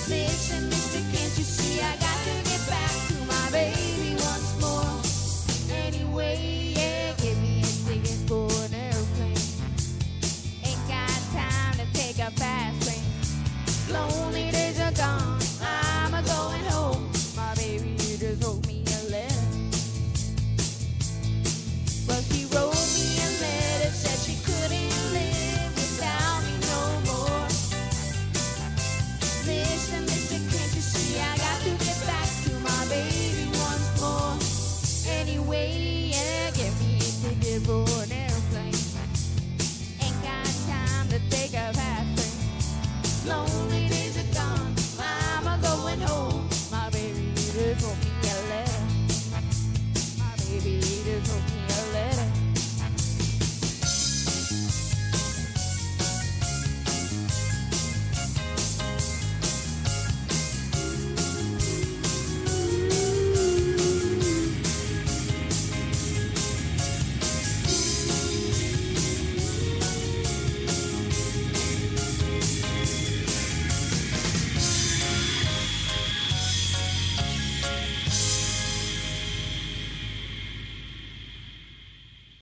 Listen, mister, can't you see I got to get back to my baby once more? Anyway, yeah, give me a ticket for an airplane. Ain't got time to take a fast train. Lonely days are gone, I'm a going home. My baby just wrote me a letter. Well, she wrote me a letter, said she couldn't live without me no more. Listen,